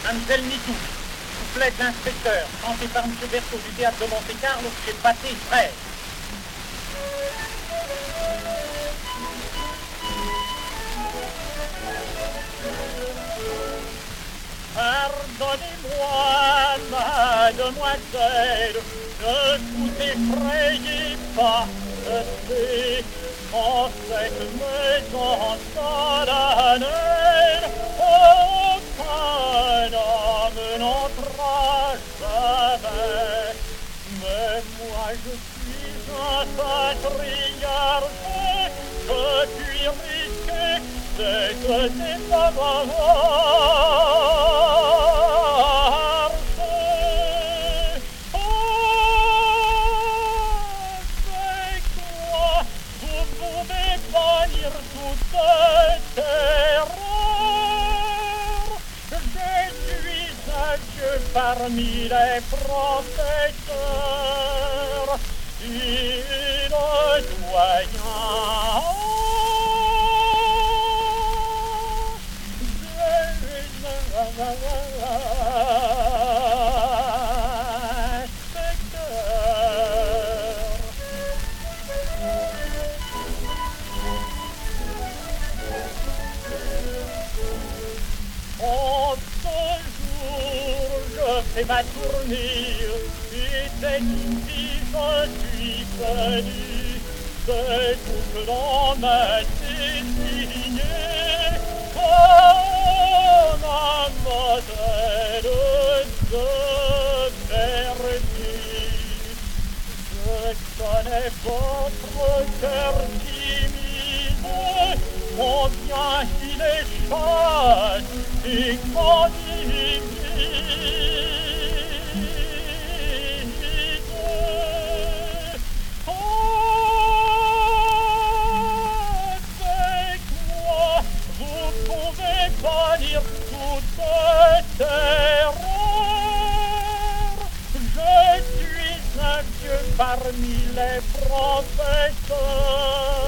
Anselmitou, couplet d'inspecteur, chanté par M. Berthaud du théâtre de Monte-Carlo chez Pâté Frère. Pardonnez-moi, mademoiselle, ne vous effrayez pas, c'est en cette maison solennelle, aucun homme n'entrera jamais. Mais moi je suis un patriarche, je puis risquer cette défavorable. Parmi les professeurs, une doyen. C'est ma tournée, et c'est ici je suis venu, c'est tout dans ma destinée, comme un modèle de vertu. Je connais votre cœur timide, combien il est chaste et qu'en bannir toute terreur. Je suis un dieu parmi les professeurs.